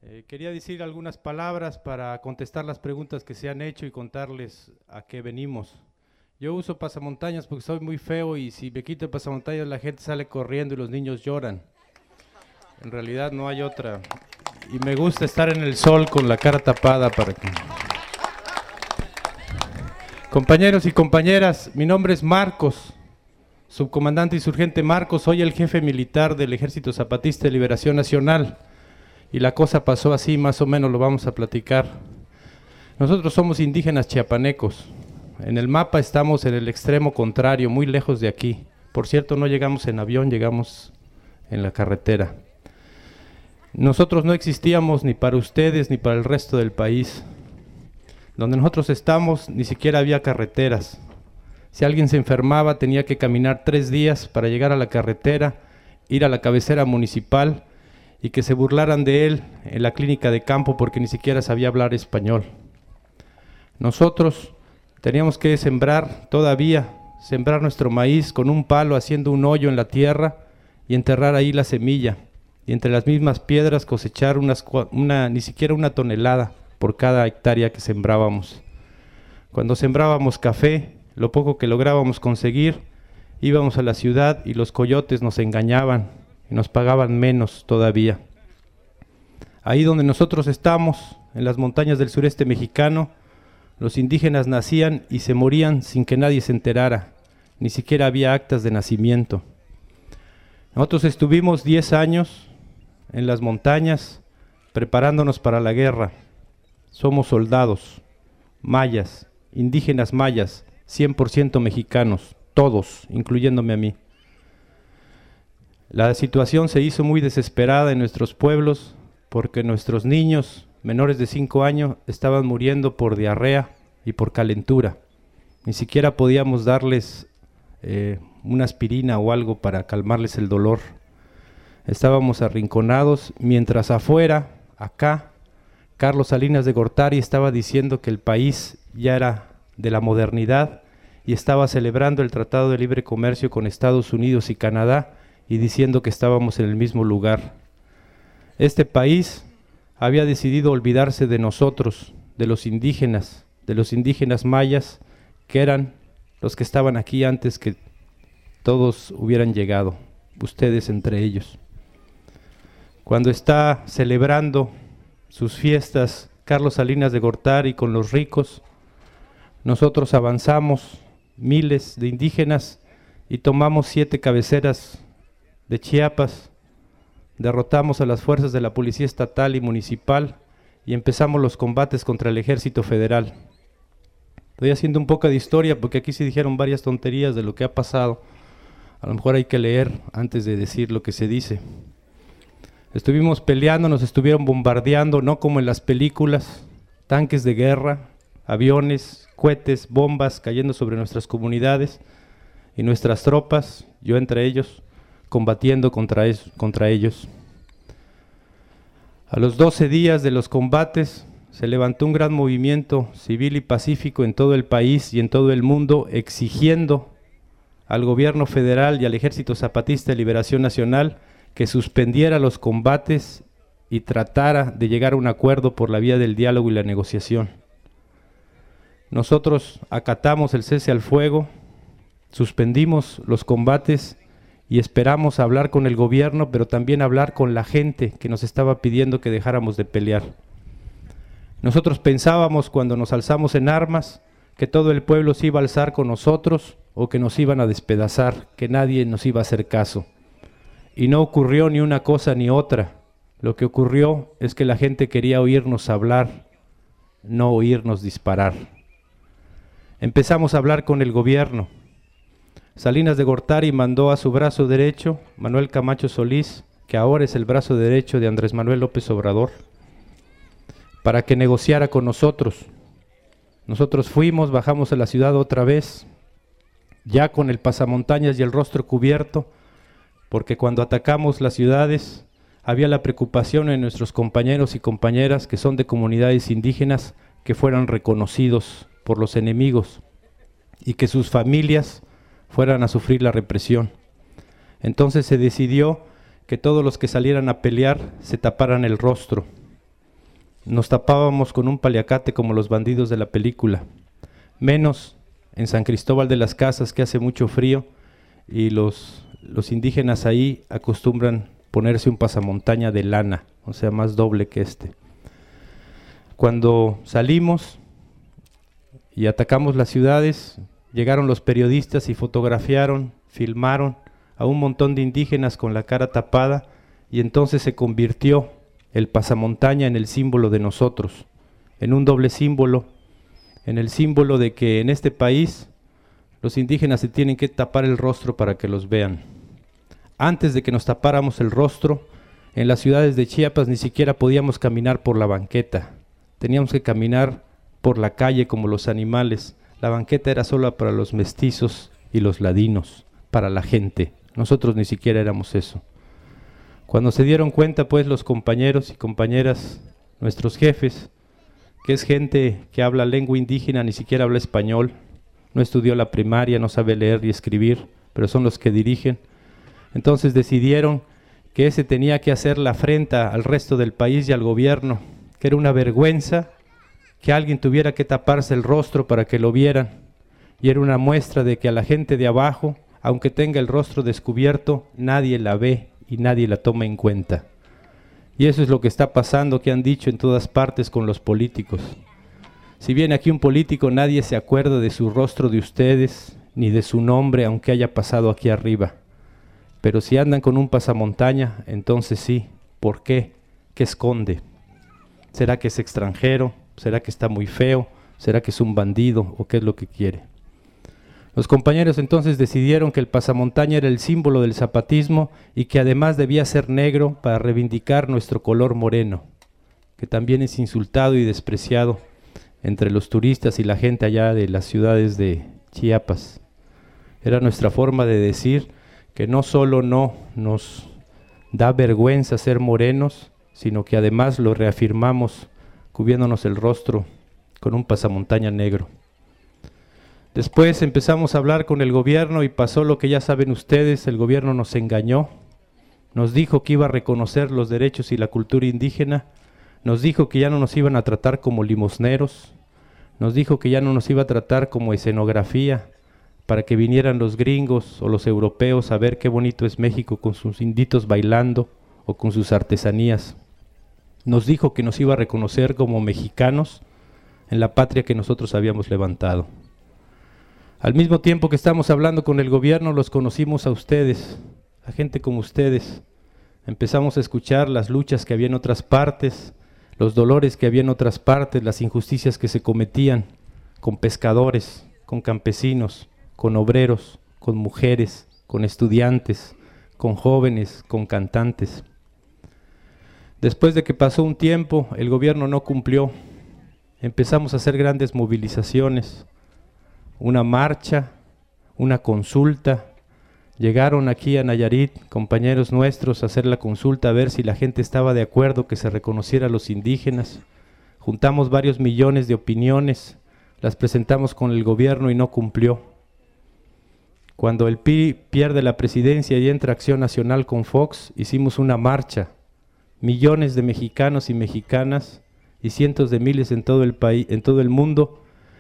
Quería decir algunas palabras para contestar las preguntas que se han hecho y contarles a qué venimos. Yo uso pasamontañas porque soy muy feo y si me quito el pasamontañas la gente sale corriendo y los niños lloran. En realidad no hay otra. Y me gusta estar en el sol con la cara tapada para que... Compañeros y compañeras, mi nombre es Marcos, subcomandante insurgente Marcos, soy el jefe militar del Ejército Zapatista de Liberación Nacional. Y la cosa pasó así, más o menos lo vamos a platicar. Nosotros somos indígenas chiapanecos. En el mapa estamos en el extremo contrario, muy lejos de aquí. Por cierto, no llegamos en avión, llegamos en la carretera. Nosotros no existíamos ni para ustedes ni para el resto del país. Donde nosotros estamos ni siquiera había carreteras. Si alguien se enfermaba tenía que caminar 3 días para llegar a la carretera, ir a la cabecera municipal y que se burlaran de él en la clínica de campo porque ni siquiera sabía hablar español. Nosotros teníamos que sembrar nuestro maíz con un palo haciendo un hoyo en la tierra y enterrar ahí la semilla y entre las mismas piedras cosechar ni siquiera una tonelada por cada hectárea que sembrábamos. Cuando sembrábamos café, lo poco que lográbamos conseguir, íbamos a la ciudad y los coyotes nos engañaban y nos pagaban menos todavía. Ahí donde nosotros estamos, en las montañas del sureste mexicano, los indígenas nacían y se morían sin que nadie se enterara, ni siquiera había actas de nacimiento. Nosotros estuvimos 10 años en las montañas preparándonos para la guerra. Somos soldados, mayas, indígenas mayas, 100% mexicanos, todos, incluyéndome a mí. La situación se hizo muy desesperada en nuestros pueblos porque nuestros niños menores de 5 años estaban muriendo por diarrea y por calentura. Ni siquiera podíamos darles una aspirina o algo para calmarles el dolor. Estábamos arrinconados, mientras afuera, acá, Carlos Salinas de Gortari estaba diciendo que el país ya era de la modernidad y estaba celebrando el Tratado de Libre Comercio con Estados Unidos y Canadá y diciendo que estábamos en el mismo lugar. Este país había decidido olvidarse de nosotros, de los indígenas mayas, que eran los que estaban aquí antes que todos hubieran llegado, ustedes entre ellos. Cuando está celebrando sus fiestas Carlos Salinas de Gortari con los ricos, nosotros avanzamos miles de indígenas y tomamos 7 cabeceras de Chiapas, derrotamos a las fuerzas de la Policía Estatal y Municipal y empezamos los combates contra el Ejército Federal. Estoy haciendo un poco de historia porque aquí se dijeron varias tonterías de lo que ha pasado. A lo mejor hay que leer antes de decir lo que se dice. Estuvimos peleando, nos estuvieron bombardeando, no como en las películas, tanques de guerra, aviones, cohetes, bombas cayendo sobre nuestras comunidades y nuestras tropas, yo entre ellos, combatiendo contra ellos. A los 12 días de los combates se levantó un gran movimiento civil y pacífico en todo el país y en todo el mundo exigiendo al gobierno federal y al Ejército Zapatista de Liberación Nacional que suspendiera los combates y tratara de llegar a un acuerdo por la vía del diálogo y la negociación. Nosotros acatamos el cese al fuego, suspendimos los combates y esperamos hablar con el gobierno, pero también hablar con la gente que nos estaba pidiendo que dejáramos de pelear. Nosotros pensábamos cuando nos alzamos en armas que todo el pueblo se iba a alzar con nosotros o que nos iban a despedazar, que nadie nos iba a hacer caso. Y no ocurrió ni una cosa ni otra. Lo que ocurrió es que la gente quería oírnos hablar, no oírnos disparar. Empezamos a hablar con el gobierno. Salinas de Gortari mandó a su brazo derecho, Manuel Camacho Solís, que ahora es el brazo derecho de Andrés Manuel López Obrador, para que negociara con nosotros. Nosotros fuimos, bajamos a la ciudad otra vez, ya con el pasamontañas y el rostro cubierto, porque cuando atacamos las ciudades había la preocupación en nuestros compañeros y compañeras que son de comunidades indígenas que fueran reconocidos por los enemigos y que sus familias fueran a sufrir la represión. Entonces se decidió que todos los que salieran a pelear se taparan el rostro nos tapábamos con un paliacate como los bandidos de la película, menos en San Cristóbal de las Casas, que hace mucho frío, y los indígenas ahí acostumbran ponerse un pasamontaña de lana, o sea, más doble que este. Cuando salimos y atacamos las ciudades, llegaron los periodistas y fotografiaron, filmaron a un montón de indígenas con la cara tapada, y entonces se convirtió el pasamontaña en el símbolo de nosotros, en un doble símbolo, en el símbolo de que en este país los indígenas se tienen que tapar el rostro para que los vean. Antes de que nos tapáramos el rostro, en las ciudades de Chiapas ni siquiera podíamos caminar por la banqueta, teníamos que caminar por la calle como los animales. La banqueta era solo para los mestizos y los ladinos, para la gente. Nosotros ni siquiera éramos eso. Cuando se dieron cuenta, pues, los compañeros y compañeras, nuestros jefes, que es gente que habla lengua indígena, ni siquiera habla español, no estudió la primaria, no sabe leer y escribir, pero son los que dirigen, entonces decidieron que ese tenía que hacer la afrenta al resto del país y al gobierno, que era una vergüenza que alguien tuviera que taparse el rostro para que lo vieran, y era una muestra de que a la gente de abajo, aunque tenga el rostro descubierto, nadie la ve y nadie la toma en cuenta. Y eso es lo que está pasando, que han dicho en todas partes con los políticos. Si viene aquí un político, nadie se acuerda de su rostro de ustedes, ni de su nombre, aunque haya pasado aquí arriba. Pero si andan con un pasamontaña, entonces sí. ¿Por qué? ¿Qué esconde? ¿Será que es extranjero? ¿Será que está muy feo? ¿Será que es un bandido? ¿O qué es lo que quiere? Los compañeros entonces decidieron que el pasamontaña era el símbolo del zapatismo y que además debía ser negro para reivindicar nuestro color moreno, que también es insultado y despreciado entre los turistas y la gente allá de las ciudades de Chiapas. Era nuestra forma de decir que no solo no nos da vergüenza ser morenos, sino que además lo reafirmamos cubriéndonos el rostro con un pasamontaña negro. Después empezamos a hablar con el gobierno y pasó lo que ya saben ustedes. El gobierno nos engañó, nos dijo que iba a reconocer los derechos y la cultura indígena, nos dijo que ya no nos iban a tratar como limosneros, nos dijo que ya no nos iba a tratar como escenografía para que vinieran los gringos o los europeos a ver qué bonito es México con sus inditos bailando o con sus artesanías. Nos dijo que nos iba a reconocer como mexicanos en la patria que nosotros habíamos levantado. Al mismo tiempo que estamos hablando con el gobierno, los conocimos a ustedes, a gente como ustedes. Empezamos a escuchar las luchas que había en otras partes, los dolores que había en otras partes, las injusticias que se cometían con pescadores, con campesinos, con obreros, con mujeres, con estudiantes, con jóvenes, con cantantes. Después de que pasó un tiempo, el gobierno no cumplió. Empezamos a hacer grandes movilizaciones, una marcha, una consulta. Llegaron aquí a Nayarit compañeros nuestros a hacer la consulta a ver si la gente estaba de acuerdo que se reconociera a los indígenas. Juntamos varios millones de opiniones, las presentamos con el gobierno y no cumplió. Cuando el PRI pierde la presidencia y entra Acción Nacional con Fox, hicimos una marcha. Millones de mexicanos y mexicanas y cientos de miles en todo el país, en todo el mundo,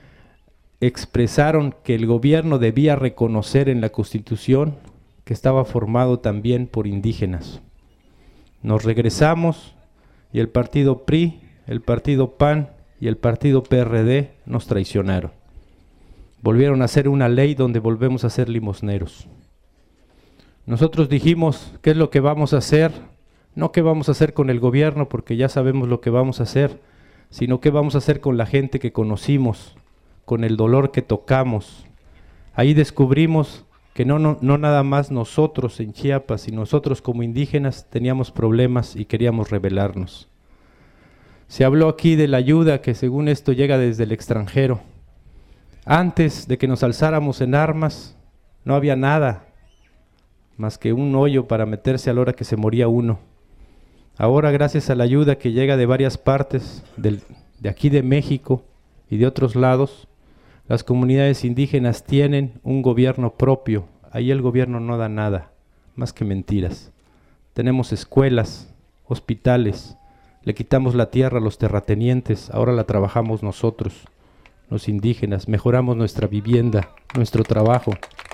expresaron que el gobierno debía reconocer en la Constitución que estaba formado también por indígenas. Nos regresamos y el partido PRI, el partido PAN y el partido PRD nos traicionaron. Volvieron a hacer una ley donde volvemos a ser limosneros. Nosotros dijimos, ¿qué es lo que vamos a hacer? No qué vamos a hacer con el gobierno, porque ya sabemos lo que vamos a hacer, sino qué vamos a hacer con la gente que conocimos, con el dolor que tocamos. Ahí descubrimos que no nada más nosotros en Chiapas y nosotros como indígenas teníamos problemas y queríamos rebelarnos. Se habló aquí de la ayuda que según esto llega desde el extranjero. Antes de que nos alzáramos en armas no había nada más que un hoyo para meterse a la hora que se moría uno. Ahora, gracias a la ayuda que llega de varias partes de aquí de México y de otros lados, las comunidades indígenas tienen un gobierno propio. Ahí el gobierno no da nada, más que mentiras. Tenemos escuelas, hospitales, Le quitamos la tierra a los terratenientes, ahora la trabajamos nosotros, los indígenas, mejoramos nuestra vivienda, nuestro trabajo.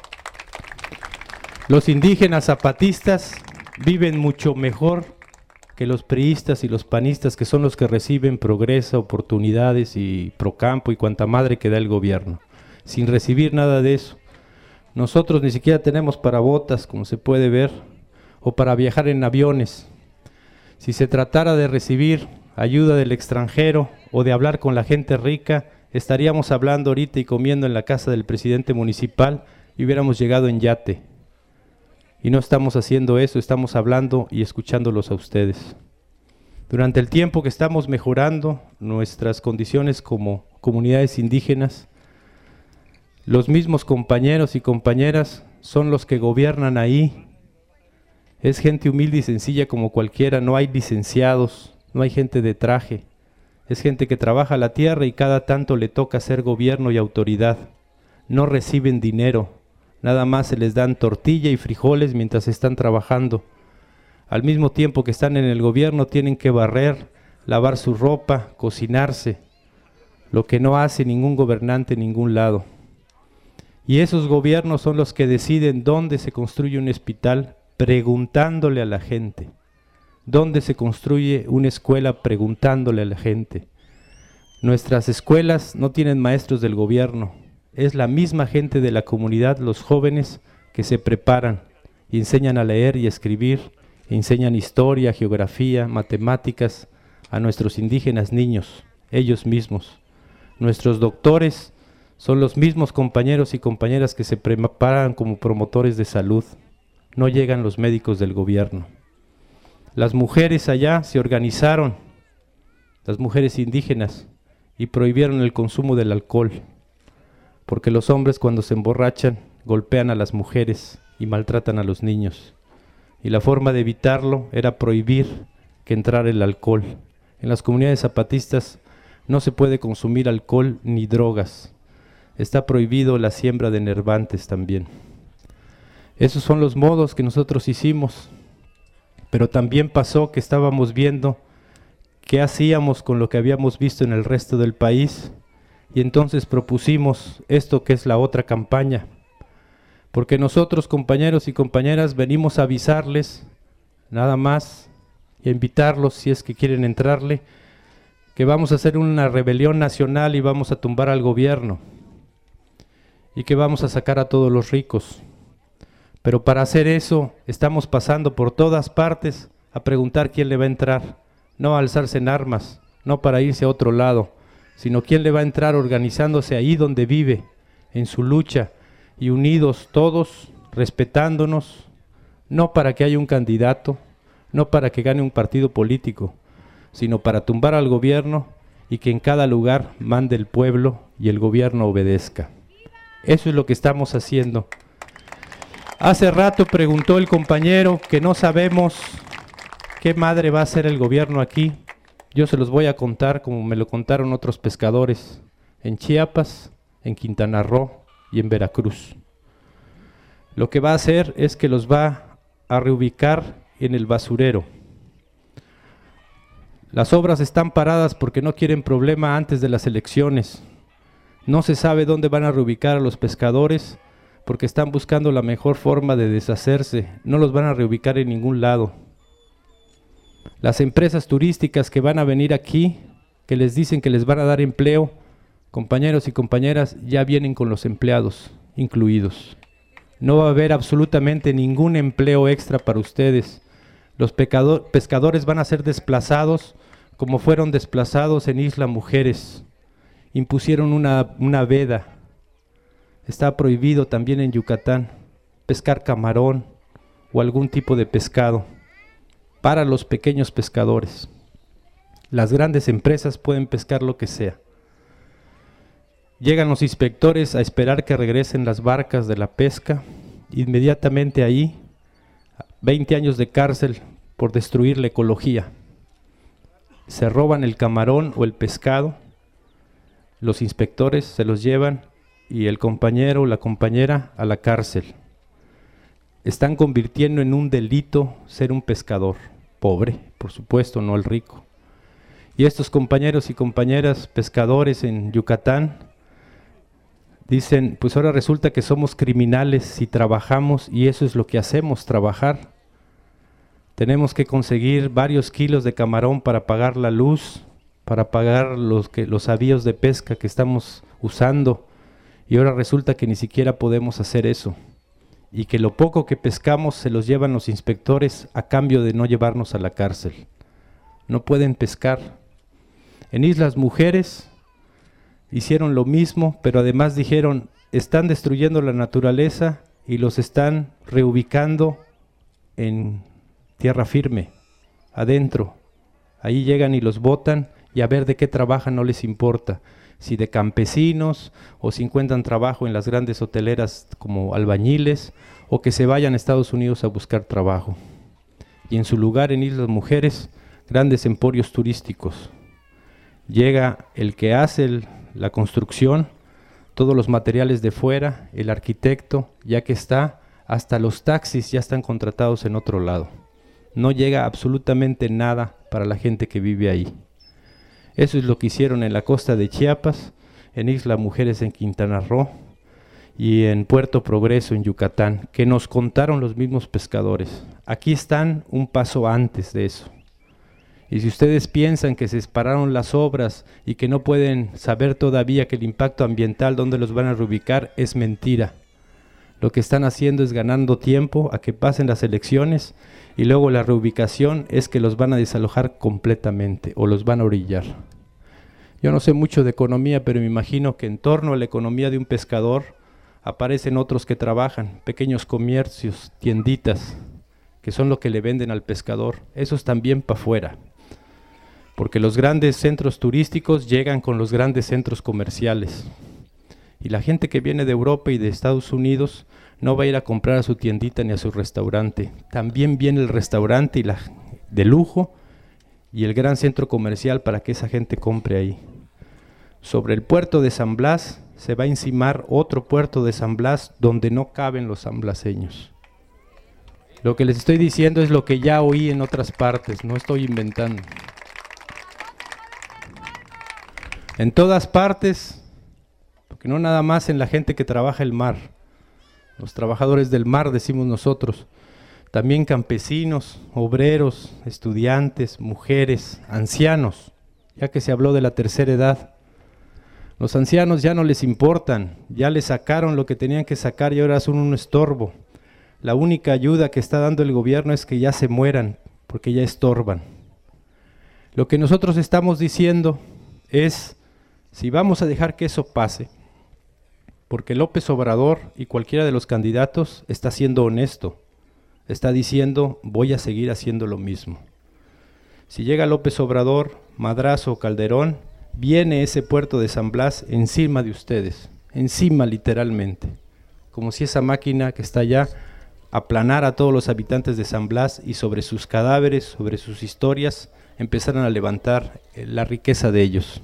Los indígenas zapatistas viven mucho mejor que los priistas y los panistas, que son los que reciben progreso, oportunidades y procampo y cuanta madre que da el gobierno, sin recibir nada de eso. Nosotros ni siquiera tenemos para botas, como se puede ver, o para viajar en aviones. Si se tratara de recibir ayuda del extranjero o de hablar con la gente rica, estaríamos hablando ahorita y comiendo en la casa del presidente municipal y hubiéramos llegado en yate. Y no estamos haciendo eso, estamos hablando y escuchándolos a ustedes. Durante el tiempo que estamos mejorando nuestras condiciones como comunidades indígenas, los mismos compañeros y compañeras son los que gobiernan ahí. Es gente humilde y sencilla como cualquiera, no hay licenciados, no hay gente de traje. Es gente que trabaja la tierra y cada tanto le toca ser gobierno y autoridad. No reciben dinero. Nada más se les dan tortilla y frijoles mientras están trabajando. Al mismo tiempo que están en el gobierno tienen que barrer, lavar su ropa, cocinarse, lo que no hace ningún gobernante en ningún lado. Y esos gobiernos son los que deciden dónde se construye un hospital, preguntándole a la gente. Dónde se construye una escuela, preguntándole a la gente. Nuestras escuelas no tienen maestros del gobierno. Es la misma gente de la comunidad, los jóvenes, que se preparan y enseñan a leer y escribir, enseñan historia, geografía, matemáticas a nuestros indígenas niños, ellos mismos. Nuestros doctores son los mismos compañeros y compañeras que se preparan como promotores de salud. No llegan los médicos del gobierno. Las mujeres allá se organizaron, las mujeres indígenas, y prohibieron el consumo del alcohol. Porque los hombres cuando se emborrachan golpean a las mujeres y maltratan a los niños. Y la forma de evitarlo era prohibir que entrara el alcohol. En las comunidades zapatistas no se puede consumir alcohol ni drogas. Está prohibido la siembra de enervantes también. Esos son los modos que nosotros hicimos. Pero también pasó que estábamos viendo qué hacíamos con lo que habíamos visto en el resto del país. Y entonces propusimos esto que es la otra campaña, porque nosotros, compañeros y compañeras, venimos a avisarles, nada más, y a invitarlos, si es que quieren entrarle, que vamos a hacer una rebelión nacional y vamos a tumbar al gobierno, y que vamos a sacar a todos los ricos. Pero para hacer eso, estamos pasando por todas partes a preguntar quién le va a entrar, no a alzarse en armas, no para irse a otro lado, sino quién le va a entrar organizándose ahí donde vive, en su lucha, y unidos todos, respetándonos, no para que haya un candidato, no para que gane un partido político, sino para tumbar al gobierno y que en cada lugar mande el pueblo y el gobierno obedezca. Eso es lo que estamos haciendo. Hace rato preguntó el compañero que no sabemos qué madre va a hacer el gobierno aquí. Yo se los voy a contar como me lo contaron otros pescadores en Chiapas, en Quintana Roo y en Veracruz. Lo que va a hacer es que los va a reubicar en el basurero. Las obras están paradas porque no quieren problema antes de las elecciones. No se sabe dónde van a reubicar a los pescadores porque están buscando la mejor forma de deshacerse. No los van a reubicar en ningún lado. Las empresas turísticas que van a venir aquí, que les dicen que les van a dar empleo, compañeros y compañeras, ya vienen con los empleados incluidos. No va a haber absolutamente ningún empleo extra para ustedes. Los pescadores van a ser desplazados como fueron desplazados en Isla Mujeres. Impusieron una veda. Está prohibido también en Yucatán pescar camarón o algún tipo de pescado para los pequeños pescadores. Las grandes empresas pueden pescar lo que sea. Llegan los inspectores a esperar que regresen las barcas de la pesca. Inmediatamente ahí, 20 años de cárcel por destruir la ecología. Se roban el camarón o el pescado, los inspectores se los llevan y el compañero o la compañera a la cárcel. Están convirtiendo en un delito ser un pescador, pobre, por supuesto, no el rico. Y estos compañeros y compañeras pescadores en Yucatán dicen, pues ahora resulta que somos criminales si trabajamos, y eso es lo que hacemos, trabajar. Tenemos que conseguir varios kilos de camarón para pagar la luz, para pagar los avíos de pesca que estamos usando, y ahora resulta que ni siquiera podemos hacer eso, y que lo poco que pescamos se los llevan los inspectores a cambio de no llevarnos a la cárcel. No pueden pescar. En Islas Mujeres hicieron lo mismo, pero además dijeron, están destruyendo la naturaleza y los están reubicando en tierra firme, adentro. Ahí llegan y los botan, y a ver de qué trabajan no les importa, si de campesinos o si encuentran trabajo en las grandes hoteleras como albañiles, o que se vayan a Estados Unidos a buscar trabajo. Y en su lugar, en Islas Mujeres, grandes emporios turísticos. Llega el que hace la construcción, todos los materiales de fuera, el arquitecto, ya que está, hasta los taxis ya están contratados en otro lado. No llega absolutamente nada para la gente que vive ahí. Eso es lo que hicieron en la costa de Chiapas, en Isla Mujeres en Quintana Roo y en Puerto Progreso en Yucatán, que nos contaron los mismos pescadores. Aquí están un paso antes de eso. Y si ustedes piensan que se pararon las obras y que no pueden saber todavía que el impacto ambiental, dónde los van a reubicar, es mentira. Lo que están haciendo es ganando tiempo a que pasen las elecciones, y luego la reubicación es que los van a desalojar completamente o los van a orillar. Yo no sé mucho de economía, pero me imagino que en torno a la economía de un pescador aparecen otros que trabajan, pequeños comercios, tienditas, que son lo que le venden al pescador. Esos también para afuera, porque los grandes centros turísticos llegan con los grandes centros comerciales. Y la gente que viene de Europa y de Estados Unidos no va a ir a comprar a su tiendita ni a su restaurante. También viene el restaurante de lujo y el gran centro comercial para que esa gente compre ahí. Sobre el puerto de San Blas se va a encimar otro puerto de San Blas donde no caben los sanblaseños. Lo que les estoy diciendo es lo que ya oí en otras partes, no estoy inventando. En todas partes, porque no nada más en la gente que trabaja el mar, los trabajadores del mar decimos nosotros, también campesinos, obreros, estudiantes, mujeres, ancianos, ya que se habló de la tercera edad. Los ancianos ya no les importan, ya les sacaron lo que tenían que sacar y ahora son un estorbo. La única ayuda que está dando el gobierno es que ya se mueran, porque ya estorban. Lo que nosotros estamos diciendo es, si vamos a dejar que eso pase, porque López Obrador y cualquiera de los candidatos está siendo honesto, está diciendo, voy a seguir haciendo lo mismo. Si llega López Obrador, Madrazo o Calderón, viene ese puerto de San Blas encima de ustedes, encima literalmente, como si esa máquina que está allá aplanara a todos los habitantes de San Blas y sobre sus cadáveres, sobre sus historias, empezaran a levantar la riqueza de ellos.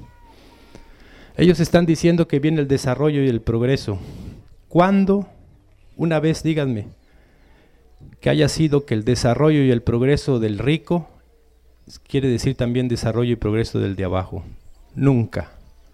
Ellos están diciendo que viene el desarrollo y el progreso. ¿Cuándo? Una vez díganme que haya sido que el desarrollo y el progreso del rico quiere decir también desarrollo y progreso del de abajo. Nunca.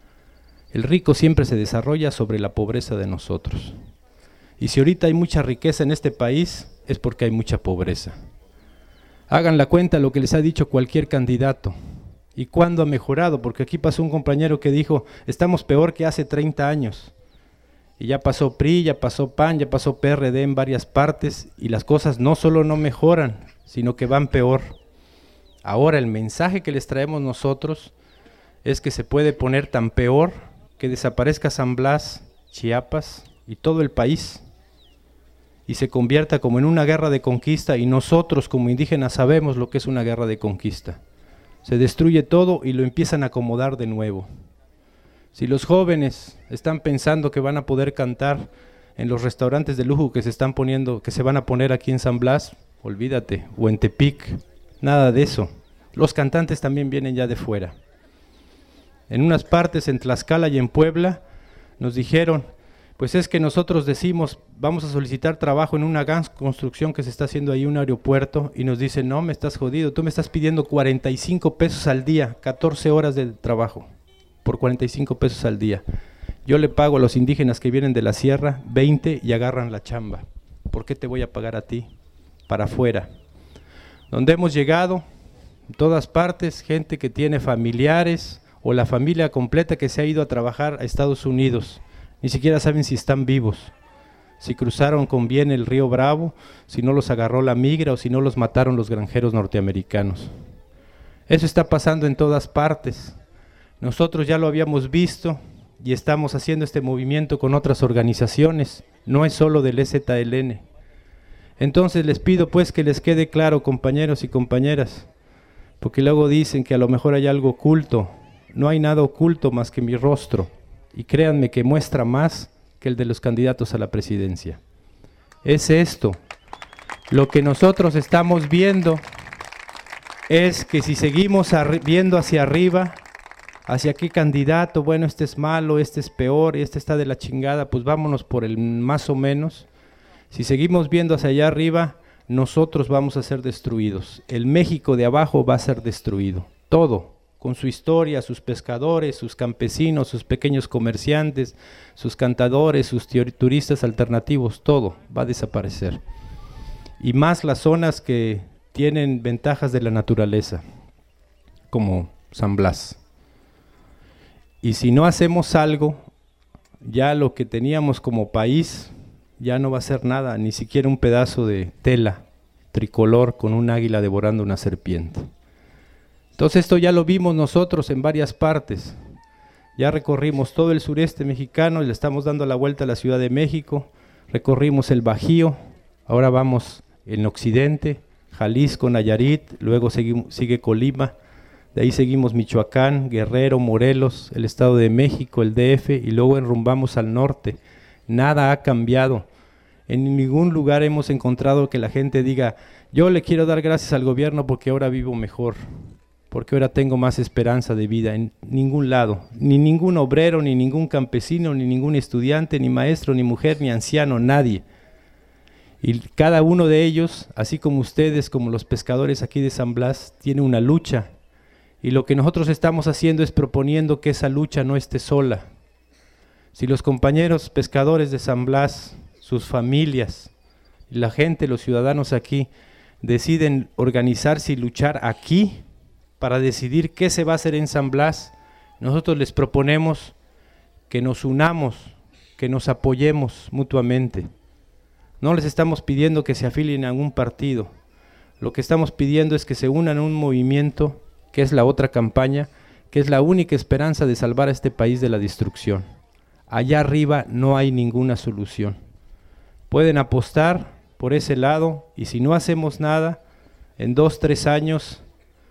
El rico siempre se desarrolla sobre la pobreza de nosotros. Y si ahorita hay mucha riqueza en este país, es porque hay mucha pobreza. Hagan la cuenta lo que les ha dicho cualquier candidato. ¿Y cuándo ha mejorado? Porque aquí pasó un compañero que dijo, estamos peor que hace 30 años. Y ya pasó PRI, ya pasó PAN, ya pasó PRD en varias partes, y las cosas no solo no mejoran, sino que van peor. Ahora el mensaje que les traemos nosotros es que se puede poner tan peor que desaparezca San Blas, Chiapas y todo el país, y se convierta como en una guerra de conquista, y nosotros como indígenas sabemos lo que es una guerra de conquista. Se destruye todo y lo empiezan a acomodar de nuevo. Si los jóvenes están pensando que van a poder cantar en los restaurantes de lujo que se están poniendo, que se van a poner aquí en San Blas, olvídate, o en Tepic, nada de eso. Los cantantes también vienen ya de fuera. En unas partes, en Tlaxcala y en Puebla, nos dijeron Pues es que nosotros decimos, vamos a solicitar trabajo en una gran construcción que se está haciendo ahí, un aeropuerto, y nos dicen, no, me estás jodido, tú me estás pidiendo 45 pesos al día, 14 horas de trabajo, por 45 pesos al día. Yo le pago a los indígenas que vienen de la sierra 20 y agarran la chamba. ¿Por qué te voy a pagar a ti? Para afuera. Donde hemos llegado, en todas partes, gente que tiene familiares o la familia completa que se ha ido a trabajar a Estados Unidos. Ni siquiera saben si están vivos, si cruzaron con bien el río Bravo, si no los agarró la migra o si no los mataron los granjeros norteamericanos. Eso está pasando en todas partes. Nosotros ya lo habíamos visto y estamos haciendo este movimiento con otras organizaciones, no es solo del EZLN. Entonces les pido pues que les quede claro, compañeros y compañeras, porque luego dicen que a lo mejor hay algo oculto. No hay nada oculto más que mi rostro. Y créanme que muestra más que el de los candidatos a la presidencia. Es esto. Lo que nosotros estamos viendo es que si seguimos viendo hacia arriba, hacia qué candidato, bueno, este es malo, este es peor, este está de la chingada, pues vámonos por el más o menos. Si seguimos viendo hacia allá arriba, nosotros vamos a ser destruidos. El México de abajo va a ser destruido. Todo. Con su historia, sus pescadores, sus campesinos, sus pequeños comerciantes, sus cantadores, sus turistas alternativos, todo va a desaparecer. Y más las zonas que tienen ventajas de la naturaleza, como San Blas. Y si no hacemos algo, ya lo que teníamos como país ya no va a ser nada, ni siquiera un pedazo de tela tricolor con un águila devorando una serpiente. Entonces esto ya lo vimos nosotros en varias partes. Ya recorrimos todo el sureste mexicano y le estamos dando la vuelta a la Ciudad de México. Recorrimos el Bajío, ahora vamos en occidente, Jalisco, Nayarit, luego sigue Colima, de ahí seguimos Michoacán, Guerrero, Morelos, el Estado de México, el DF y luego enrumbamos al norte. Nada ha cambiado. En ningún lugar hemos encontrado que la gente diga, yo le quiero dar gracias al gobierno porque ahora vivo mejor, porque ahora tengo más esperanza de vida. En ningún lado, ni ningún obrero, ni ningún campesino, ni ningún estudiante, ni maestro, ni mujer, ni anciano, nadie. Y cada uno de ellos, así como ustedes, como los pescadores aquí de San Blas, tiene una lucha. Y lo que nosotros estamos haciendo es proponiendo que esa lucha no esté sola. Si los compañeros pescadores de San Blas, sus familias, la gente, los ciudadanos aquí, deciden organizarse y luchar aquí, para decidir qué se va a hacer en San Blas, nosotros les proponemos que nos unamos, que nos apoyemos mutuamente. No les estamos pidiendo que se afilien a algún partido, lo que estamos pidiendo es que se unan a un movimiento, que es la otra campaña, que es la única esperanza de salvar a este país de la destrucción. Allá arriba no hay ninguna solución. Pueden apostar por ese lado y si no hacemos nada, en 2 o 3 años,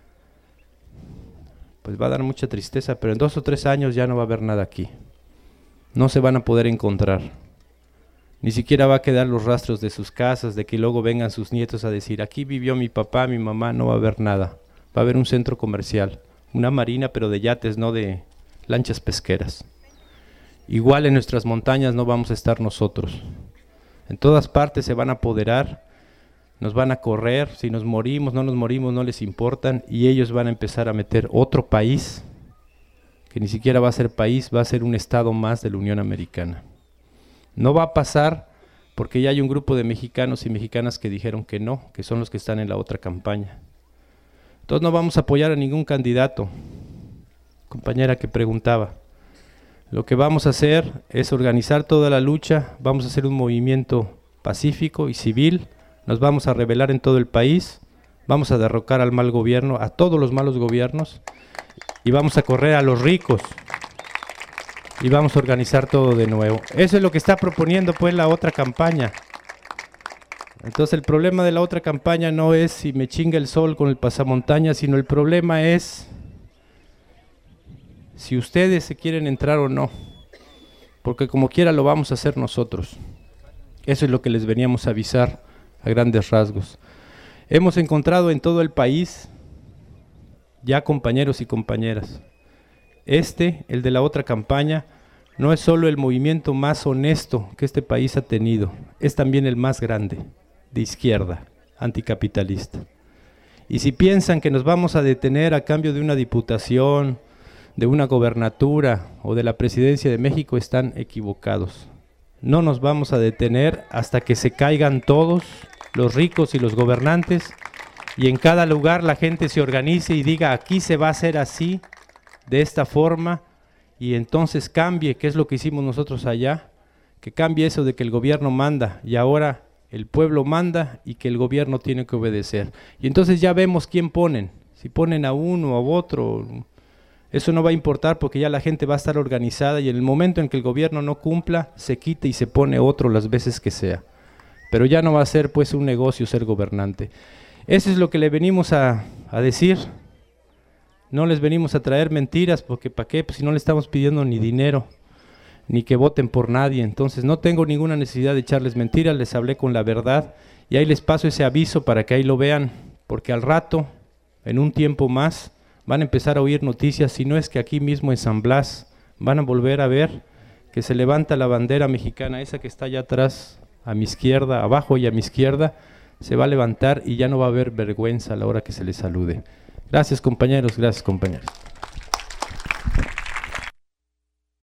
pues va a dar mucha tristeza, pero en 2 o 3 años ya no va a haber nada aquí. No se van a poder encontrar. Ni siquiera va a quedar los rastros de sus casas, de que luego vengan sus nietos a decir, aquí vivió mi papá, mi mamá, no va a haber nada. Va a haber un centro comercial, una marina, pero de yates, no de lanchas pesqueras. Igual en nuestras montañas no vamos a estar nosotros. En todas partes se van a apoderar, nos van a correr, si nos morimos, no les importan, y ellos van a empezar a meter otro país, que ni siquiera va a ser país, va a ser un estado más de la Unión Americana. No va a pasar porque ya hay un grupo de mexicanos y mexicanas que dijeron que no, que son los que están en la otra campaña. Entonces no vamos a apoyar a ningún candidato. Compañera que preguntaba, lo que vamos a hacer es organizar toda la lucha, vamos a hacer un movimiento pacífico y civil, nos vamos a rebelar en todo el país, vamos a derrocar al mal gobierno, a todos los malos gobiernos, y vamos a correr a los ricos, y vamos a organizar todo de nuevo. Eso es lo que está proponiendo pues la otra campaña. Entonces el problema de la otra campaña no es si me chinga el sol con el pasamontañas, sino el problema es si ustedes se quieren entrar o no, porque como quiera lo vamos a hacer nosotros. Eso es lo que les veníamos a avisar a grandes rasgos. Hemos encontrado en todo el país ya compañeros y compañeras. El de la otra campaña, no es solo el movimiento más honesto que este país ha tenido, es también el más grande, de izquierda, anticapitalista. Y si piensan que nos vamos a detener a cambio de una diputación, de una gobernatura o de la presidencia de México, están equivocados. No nos vamos a detener hasta que se caigan todos, los ricos y los gobernantes, y en cada lugar la gente se organice y diga, aquí se va a hacer así, de esta forma, y entonces cambie, que es lo que hicimos nosotros allá, que cambie eso de que el gobierno manda y ahora el pueblo manda y que el gobierno tiene que obedecer. Y entonces ya vemos quién ponen, si ponen a uno o a otro, eso no va a importar porque ya la gente va a estar organizada y en el momento en que el gobierno no cumpla, se quita y se pone otro las veces que sea. Pero ya no va a ser pues un negocio ser gobernante. Eso es lo que le venimos a decir. No les venimos a traer mentiras porque ¿para qué? Pues si no le estamos pidiendo ni dinero, ni que voten por nadie. Entonces no tengo ninguna necesidad de echarles mentiras, les hablé con la verdad y ahí les paso ese aviso para que ahí lo vean, porque al rato, en un tiempo más, van a empezar a oír noticias, si no es que aquí mismo en San Blas van a volver a ver que se levanta la bandera mexicana, esa que está allá atrás, a mi izquierda, abajo y a mi izquierda, se va a levantar y ya no va a haber vergüenza a la hora que se les salude. Gracias compañeros, gracias compañeros.